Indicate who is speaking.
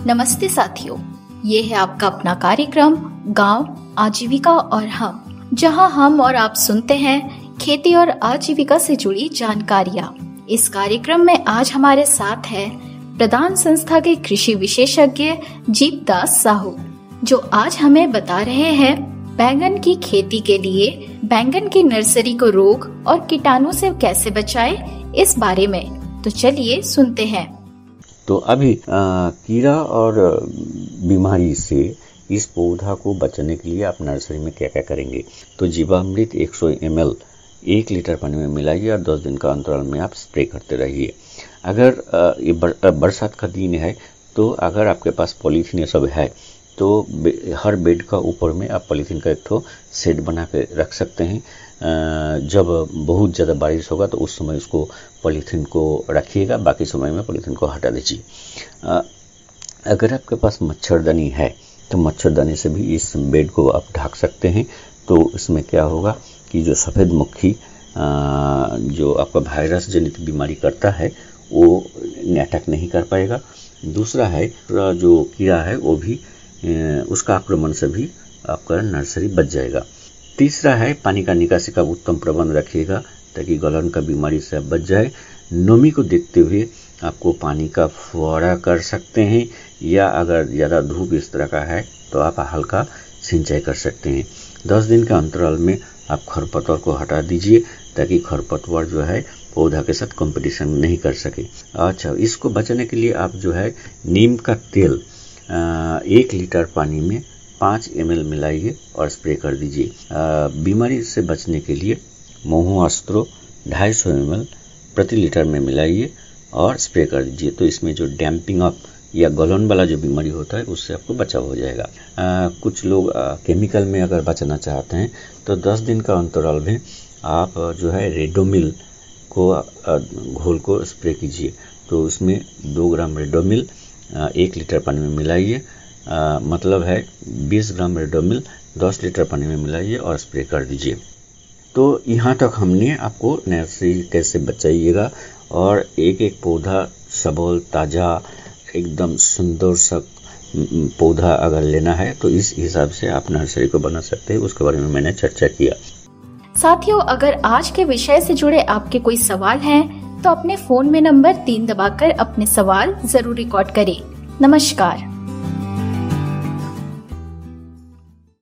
Speaker 1: नमस्ते साथियों, ये है आपका अपना कार्यक्रम गांव आजीविका और हम, जहां हम और आप सुनते हैं खेती और आजीविका से जुड़ी जानकारियां। इस कार्यक्रम में आज हमारे साथ है प्रदान संस्था के कृषि विशेषज्ञ जीवदास साहू, जो आज हमें बता रहे हैं बैंगन की खेती के लिए बैंगन की नर्सरी को रोग और कीटाणु से कैसे बचाएं, इस बारे में। तो चलिए सुनते हैं।
Speaker 2: तो अभी कीड़ा और बीमारी से इस पौधा को बचाने के लिए आप नर्सरी में क्या क्या करेंगे। तो जीवामृत 100 ml 1 लीटर पानी में मिलाइए और 10 दिन का अंतराल में आप स्प्रे करते रहिए। अगर ये बरसात का दिन है तो अगर आपके पास पॉलीथीन ये सब है तो हर बेड का ऊपर में आप पॉलीथीन का एक ठो सेट बना के रख सकते हैं। जब बहुत ज़्यादा बारिश होगा तो उस समय उसको पॉलीथीन को रखिएगा, बाकी समय में पॉलीथीन को हटा दीजिए। अगर आपके पास मच्छरदानी है तो मच्छरदानी से भी इस बेड को आप ढक सकते हैं। तो इसमें क्या होगा कि जो सफ़ेद मक्खी जो आपका वायरस जनित बीमारी करता है वो अटैक नहीं कर पाएगा। दूसरा है जो कीड़ा है वो भी उसका आक्रमण से भी आपका नर्सरी बच जाएगा। तीसरा है पानी का निकासी का उत्तम प्रबंध रखिएगा ताकि गलन का बीमारी से बच जाए। नमी को देखते हुए आपको पानी का फुहारा कर सकते हैं, या अगर ज़्यादा धूप इस तरह का है तो आप हल्का सिंचाई कर सकते हैं। 10 दिन के अंतराल में आप खरपतवार को हटा दीजिए ताकि खरपतवार जो है पौधा के साथ कंपटीशन नहीं कर सके। अच्छा, इसको बचाने के लिए आप जो है नीम का तेल 1 लीटर पानी में 5 ml मिलाइए और स्प्रे कर दीजिए। बीमारी से बचने के लिए महू अस्त्रो 250 ml प्रति लीटर में मिलाइए और स्प्रे कर दीजिए। तो इसमें जो डैम्पिंग अप या गलन वाला जो बीमारी होता है उससे आपको बचाव हो जाएगा। कुछ लोग केमिकल में अगर बचना चाहते हैं तो 10 दिन का अंतराल में आप जो है रेडोमिल को घोल को स्प्रे कीजिए। तो उसमें 2 ग्राम रेडोमिल 1 लीटर पानी में मिलाइए, मतलब है 20 ग्राम रेडोमिल 10 लीटर पानी में मिलाइए और स्प्रे कर दीजिए। तो यहाँ तक हमने आपको नर्सरी कैसे बचाइएगा और एक एक पौधा सबल ताज़ा एकदम सुंदर सा पौधा अगर लेना है तो इस हिसाब से आप नर्सरी को बना सकते हैं, उसके बारे में मैंने चर्चा किया।
Speaker 1: साथियों, अगर आज के विषय से जुड़े आपके कोई सवाल हैं तो अपने फोन में नंबर 3 दबाकर अपने सवाल जरूर रिकॉर्ड करें। नमस्कार।